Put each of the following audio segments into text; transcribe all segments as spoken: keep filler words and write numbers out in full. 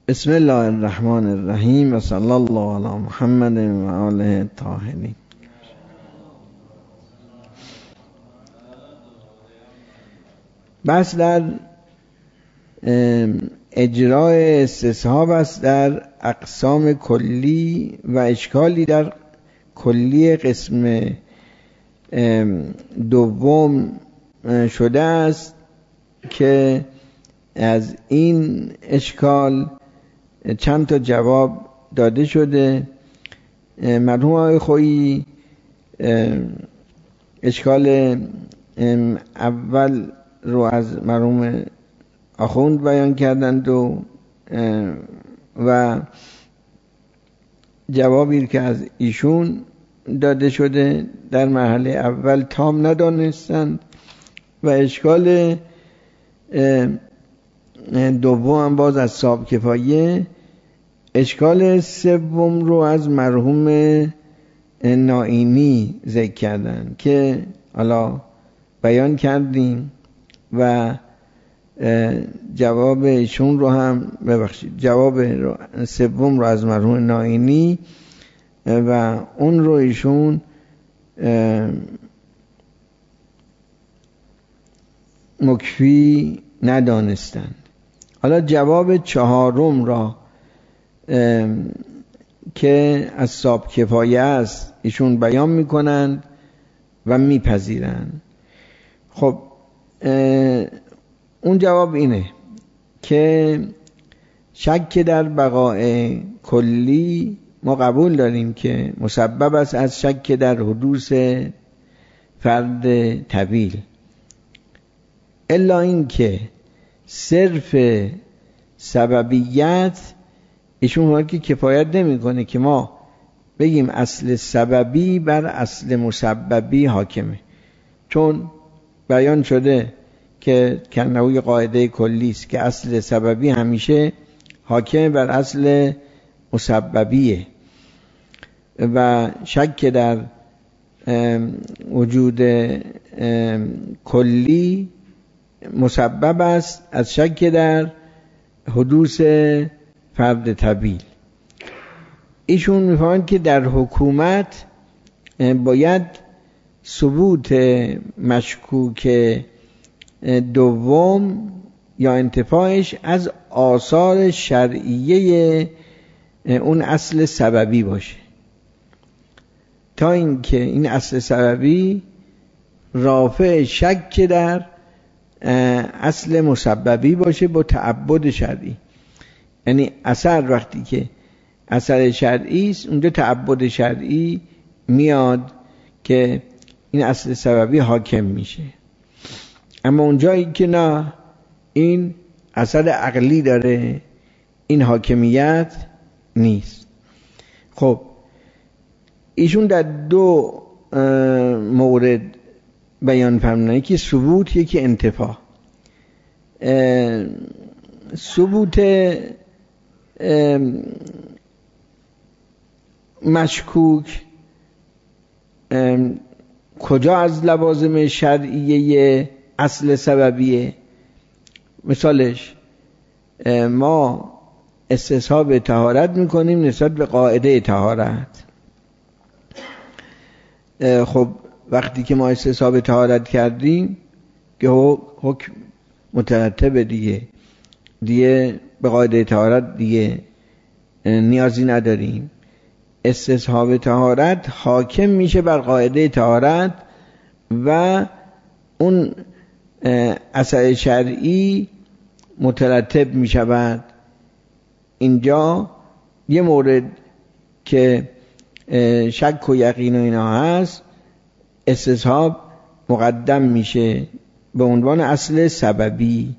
بسم الله الرحمن الرحیم و صلی الله علی محمد و آله الطاهرین. بس در اجرای استصحاب است در اقسام کلی و اشکالی در کلی قسم دوم شده است که از این اشکال چند تا جواب داده شده. مرحوم آقای خویی اشکال اول رو از مرحوم آخوند بیان کردند و و جوابی که از ایشون داده شده در مرحله اول تام ندانستند و اشکال دوم هم باز از صاحب کفایه. اشکال سوم رو از مرحوم نائینی ذکر کردن که حالا بیان کردیم و جواب ایشون رو هم ببخشید جواب سوم رو از مرحوم نائینی و اون رو ایشون مکفی ندانستند. حالا جواب چهارم را که از صاحب کفایه است ایشون بیان میکنند و میپذیرند. خب اون جواب اینه که شک در بقاء کلی ما قبول داریم که مسبب است از شک در حدوث فرد طویل، الا این که صرف سببیت ایشون حال که کفایت نمیکنه که ما بگیم اصل سببی بر اصل مسببی حاکمه، چون بیان شده که کنوی قاعده کلی است که اصل سببی همیشه حاکم بر اصل مسببیه و شک در وجود کلی مسبب است از شک در حدوث فرد طویل. ایشون میفهمند که در حکومت باید ثبوت مشکوک دوم یا انتفاعش از آثار شرعیه اون اصل سببی باشه، تا اینکه این اصل سببی رافع شک در اصل مسببی باشه با تعبد شرعی. یعنی اثر وقتی که اثر شرعی است اونجا تعبد شرعی میاد که این اصل سببی حاکم میشه، اما اونجایی که نه این اثر عقلی داره این حاکمیت نیست. خب ایشون در دو مورد بیان فرمودن، یکی ثبوت یکی انتفاع. ثبوت مشکوک کجا از لوازم شرعیه اصل سببیه؟ مثالش ما استصحاب طهارت میکنیم نسبت به قاعده طهارت. خب وقتی که ما استصحاب طهارت کردیم که حکم مترتب دیگه دیگه به قاعده طهارت دیگه نیازی نداریم. استصحاب طهارت حاکم میشه بر قاعده طهارت و اون اثر شرعی مترتب میشود. اینجا یه مورد که شک و یقین و اینا هست استصحاب مقدم میشه به عنوان اصل سببی.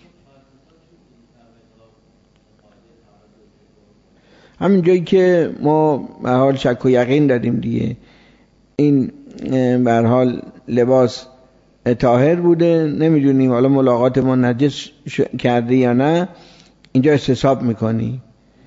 همین جایی که ما به حال شک و یقین داریم دیگه، این به حال لباس طاهر بوده نمیدونیم حالا ملاقات ما نجس کرده یا نه، اینجا استصحاب میکنی.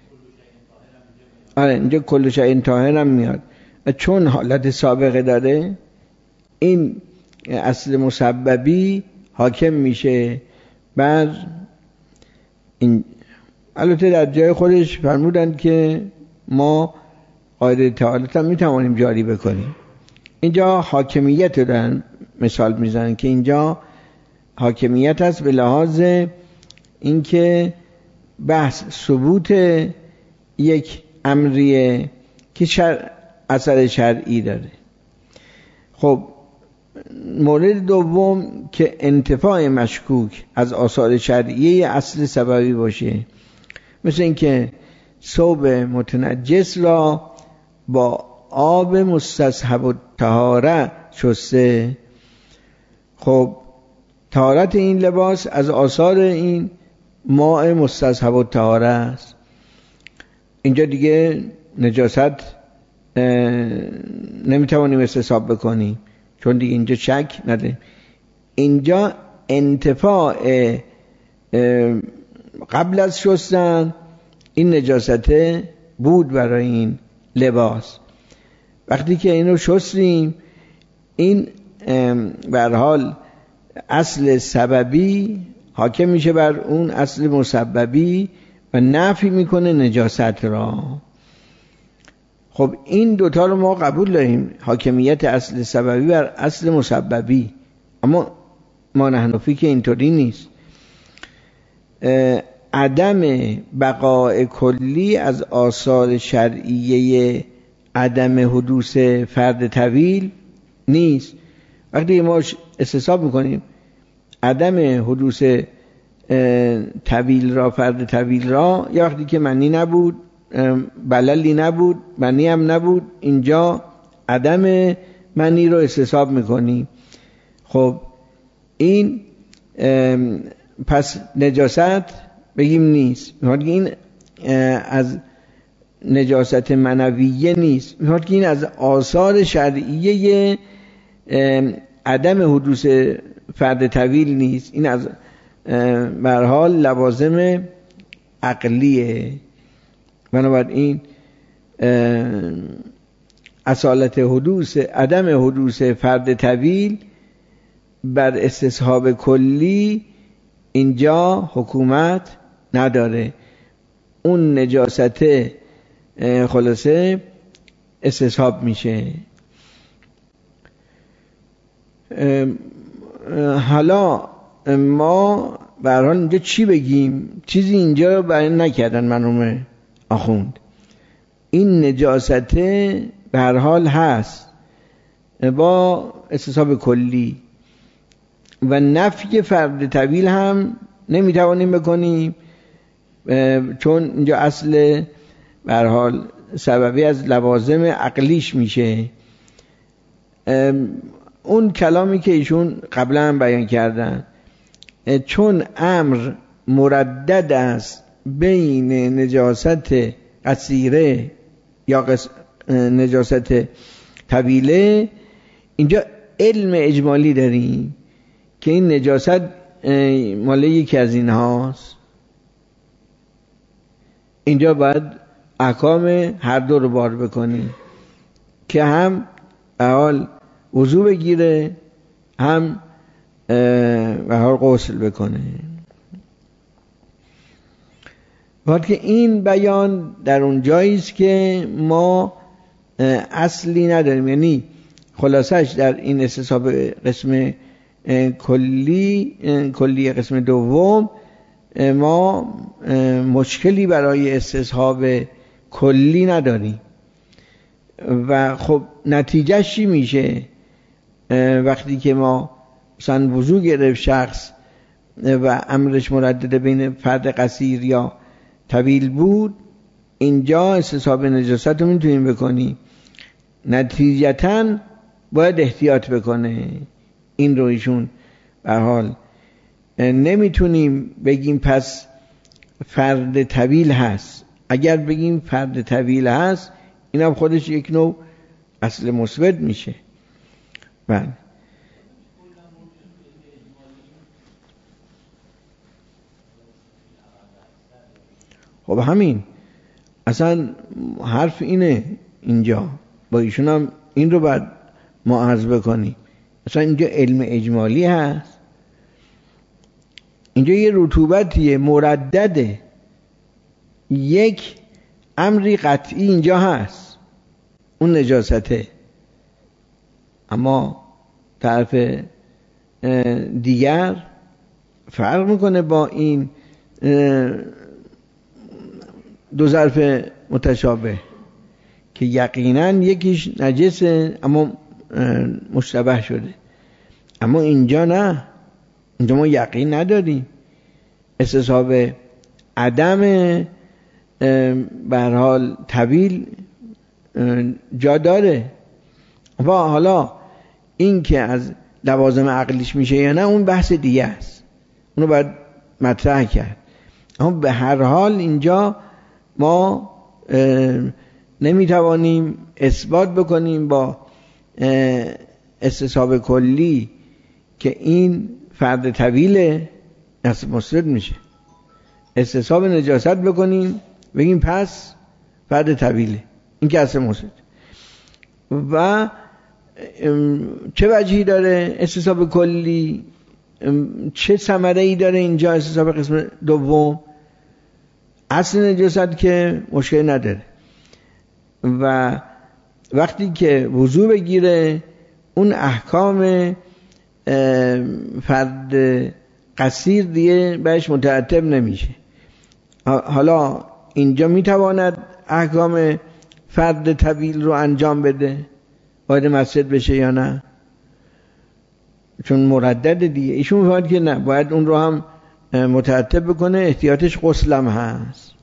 آره اینجا کل شیء طاهر هم میاد، چون حالت سابقه داره این اصل مسببی حاکم میشه بر این البته در جای خودش فرمودند که ما قاعده تعالت هم میتوانیم جاری بکنیم. اینجا حاکمیت رو دارن مثال میزنن که اینجا حاکمیت هست به لحاظ اینکه بحث ثبوت یک امریه که شر... اثر شرعی داره. خب مورد دوم که انتفاع مشکوک از آثار شرعیه اصل سببی باشه، مثل اینکه ثوب متنجس را با آب مستصحب الطهاره شسته. خب طهارت این لباس از آثار این ماء مستصحب الطهاره است. اینجا دیگه نجاست نمیتوانیم استصحاب بکنیم چون دیگه اینجا شک نداریم. اینجا انتفاع قبل از شستن این نجاسته بود برای این لباس. وقتی که اینو شستیم این به هر حال اصل سببی حاکم میشه بر اون اصل مسببی و نفی میکنه نجاست را. خب این دوتا رو ما قبول داریم، حاکمیت اصل سببی بر اصل مسببی، اما ما حنفی که اینطوری نیست. عدم بقاء کلی از آثار شرعیه عدم حدوث فرد طویل نیست. وقتی ما استصحاب میکنیم عدم حدوث طویل را فرد طویل را، یا وقتی که منی نبود بللی نبود منی هم نبود، اینجا عدم منی رو استصحاب میکنیم. خب این پس نجاست بگیم نیست، میخواد که این از نجاست منویه نیست، میخواد که این از آثار شرعیه عدم حدوث فرد طویل نیست، این از به هر حال لوازم عقلیه. بنابراین اصالت حدوث عدم حدوث فرد طویل بر استصحاب کلی اینجا حکومت نداره. اون نجاست خلاصه استصحاب میشه. حالا ما به هر حال اینجا چی بگیم؟ چیزی اینجا بیان نکردن مرحوم آخوند. این نجاست به هر حال هست با استصحاب کلی و نفی فرد طویل هم نمیتوانیم بکنیم چون اینجا اصل به هر حال سببی از لوازم عقلیش میشه. اون کلامی که ایشون قبلا هم بیان کردن، چون امر مردد است بین نجاست قصیره یا قص... نجاست طویله، اینجا علم اجمالی داریم که این نجاست مال یکی از این هاست. اینجا باید احکام هر دو رو بار بکنیم که هم به حال وضو بگیره هم به حال غسل بکنه. باید که این بیان در اون جایی است که ما اصلی نداریم، یعنی خلاصش در این استصحاب قسم کلی کلی قسم دوم ما مشکلی برای استصحاب کلی نداریم. و خب نتیجهش چی میشه؟ وقتی که ما مثلا وضو گرفت شخص و امرش مردد بین فرد قصیر یا طویل بود، اینجا استصحاب نجاست رو میتونیم بکنیم. نتیجتاً باید احتیاط بکنه. این رو ایشون به حال نمیتونیم بگیم پس فرد طویل هست. اگر بگیم فرد طویل هست این هم خودش یک نوع اصل مثبت میشه. بله خب همین اصلا حرف اینه. اینجا با ایشون هم این رو باید ما عرض بکنیم. اصلا اینجا علم اجمالی هست، اینجا یه رطوبتیه مردده، یک امری قطعی اینجا هست، اون نجاسته، اما طرف دیگر فرق میکنه با این دو ظرف متشابه که یقینا یکیش نجسه اما مشتبه شده، اما اینجا نه، اینجا ما یقین نداریم، استصحاب عدم به هر حال طویل جا داره. و حالا این که از لوازم عقلیش میشه یا نه اون بحث دیگه است، اونو باید مطرح کرد. اما به هر حال اینجا ما نمیتوانیم اثبات بکنیم با استصحاب کلی که این فرد طویل نصب مسرد میشه. استصحاب نجاست بکنیم بگیم پس فرد طویله، این که اصل مسرد. و چه وجهی داره استصحاب کلی، چه ثمره ای داره اینجا استصحاب قسم دوم؟ اصل نجاست که مشکل نداره و وقتی که وضو بگیره اون احکام فرد قصیر دیگه بهش مترتب نمیشه. حالا اینجا میتواند احکام فرد طویل رو انجام بده، باید مسجد بشه یا نه؟ چون مردد دیگه ایشون میفهمد که نه، باید اون رو هم مترتب بکنه، احتیاطش غسلم هست.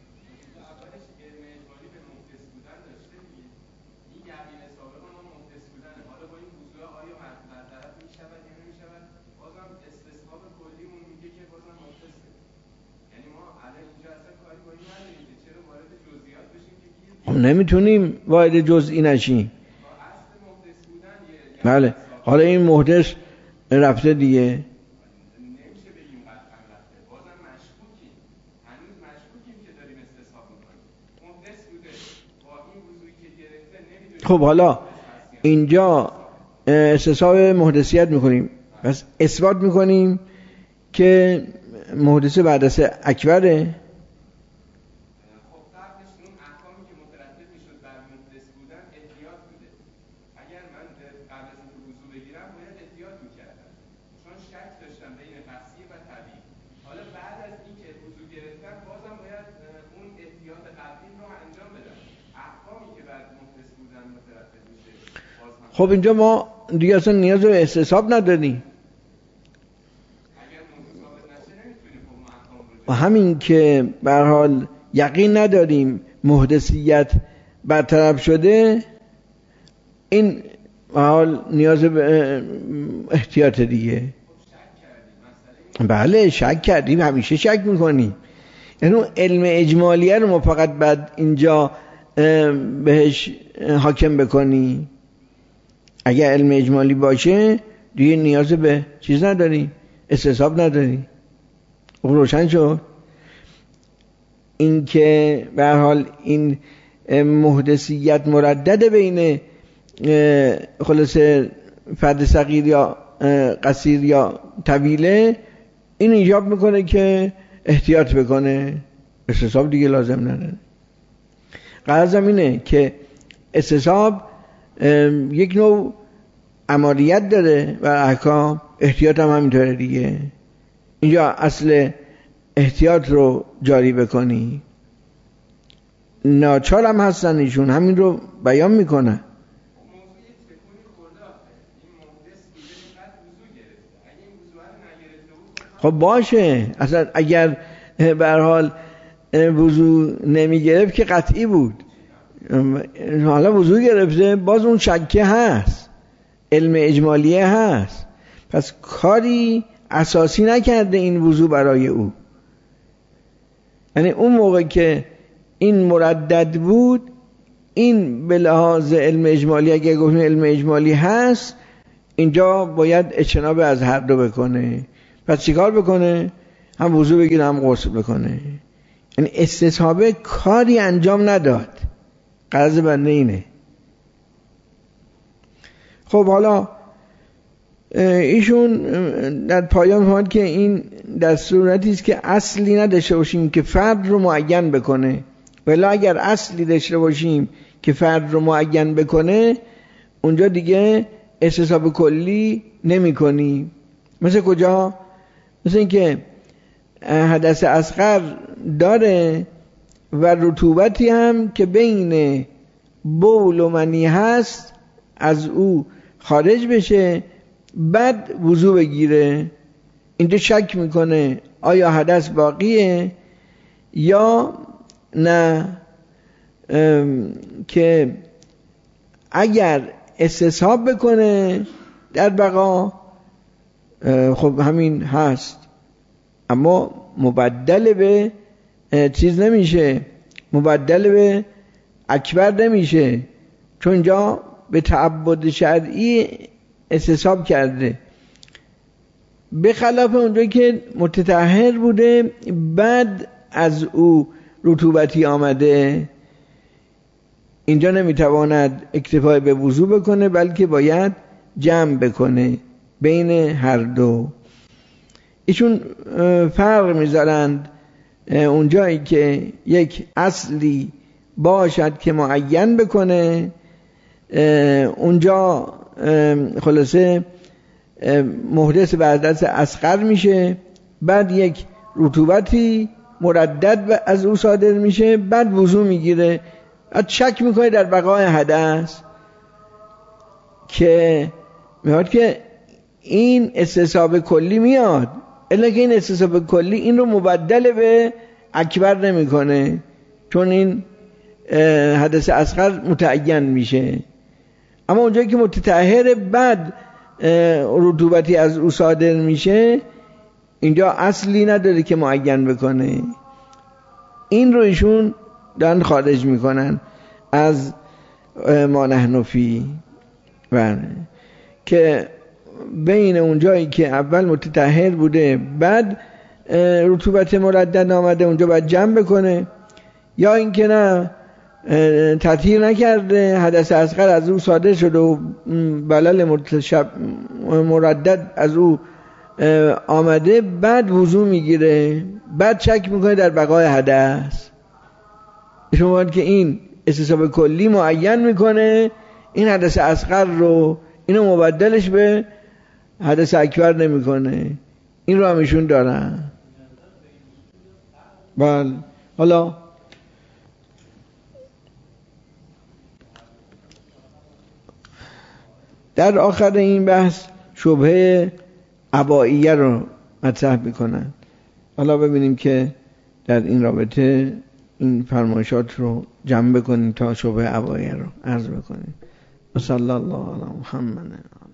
نمیتونیم وارد جزئی نشیم. بله حالا این محدث رفته دیگه، نمیشه بگیم قطعا رفته، بازم مشکوکیم، هنوز مشکوکیم که داریم استصحاب میکنیم. محدث بوده با این وضوعی که گرفته نمیدونیم. خب حالا اینجا استصحاب محدثیت میکنیم، پس اثبات میکنیم که محدث بعد از اکبره. خب اینجا ما دیگه اصلا نیاز به استصحاب نداریم. و همین که به هر حال یقین نداریم محدثیت برطرف شده، این به حال نیاز به احتیاط دیگه. بله شک کردیم، همیشه شک میکنیم. یعنی اون علم اجمالیه رو ما فقط بعد اینجا بهش حاکم بکنی. اگر علم اجمالی باشه دیگه نیاز به چیز نداری، استصحاب نداری. روشن شد. این که به هر حال این محدثیت مردد بین خلاصه فرد صغیر یا قصیر یا طویله، این ایجاب میکنه که احتیاط بکنه، استصحاب دیگه لازم نداره. غرضم اینه که استصحاب یک نوع اماریت داره و احکام، احتیاط هم همینطوره دیگه. اینجا اصل احتیاط رو جاری بکنی، ناچار هم هستن ایشون همین رو بیان میکنه. خب باشه، اصلا اگر به هر حال وضو نمی گرفت که قطعی بود، حالا وضو گرفته باز اون شکه هست، علم اجمالیه هست، پس کاری اساسی نکرده این وضو برای او. یعنی اون موقع که این مردد بود، این به لحاظ علم اجمالی، اگر گفتیم علم اجمالی هست، اینجا باید اجتناب از هر دو بکنه. پس چیکار بکنه؟ هم وضو بگیره هم غسل بکنه. یعنی استصحابه کاری انجام نداد. غرض بنده اینه. خب حالا ایشون در پایان فرمود که این در صورتی است که اصلی نداشته باشیم که فرد رو معین بکنه، ولی اگر اصلی داشته باشیم که فرد رو معین بکنه اونجا دیگه استصحاب کلی نمی کنی. مثل کجا؟ مثل اینکه حدث اصغر داره و رطوبتی هم که بین بول و منی هست از او خارج بشه بعد وضو بگیره. اینجا شک میکنه آیا حدث باقیه یا نه، که اگر استصحاب بکنه در بقا خب همین هست، اما مبدل به چیز نمیشه، مبدل به اکبر نمیشه، چون اینجا به تعبد شرعی استصحاب کرده. به خلاف اونجا که متطهر بوده بعد از او رطوبتی آمده، اینجا نمیتواند اکتفای به وضو بکنه بلکه باید جمع بکنه بین هر دو. ایشون فرق میذارند اونجایی که یک اصلی باشد که معین بکنه، اونجا خلاصه محدث به حدث اصغر میشه، بعد یک رطوبتی مردد از او صادر میشه، بعد وضو میگیره. شک میکنه در بقای حدث که میاد که این استصحاب کلی میاد، الا که این استصحاب کلی این رو مبدل به اکبر نمیکنه، چون این حدث اصغر متعین میشه. اما اونجایی که متطهر بعد رطوبتی از او صادر میشه اینجا اصلی نداره که معین بکنه. این رو ایشون دارن خارج میکنن از ما نحن فی، که بین اونجایی که اول متطهر بوده بعد رطوبت مردد آمده اونجا باید جمع بکنه، یا اینکه نه تطهیر نکرده حدث اصغر از او صادر شده و بلل مردد از او آمده بعد وضو میگیره، بعد شک میکنه در بقای حدث. شما باید که این استصحاب کلی معین میکنه این حدث اصغر رو، اینو مبدلش به حدث اکبر نمیکنه. این رو همیشون دارن. بله. حالا در آخر این بحث شبهه عبائیه رو مطرح میکنن. حالا ببینیم که در این رابطه این فرمایشات رو جمع بکنیم تا شبهه عبائیه رو عرض بکنیم. صلی الله علی محمد.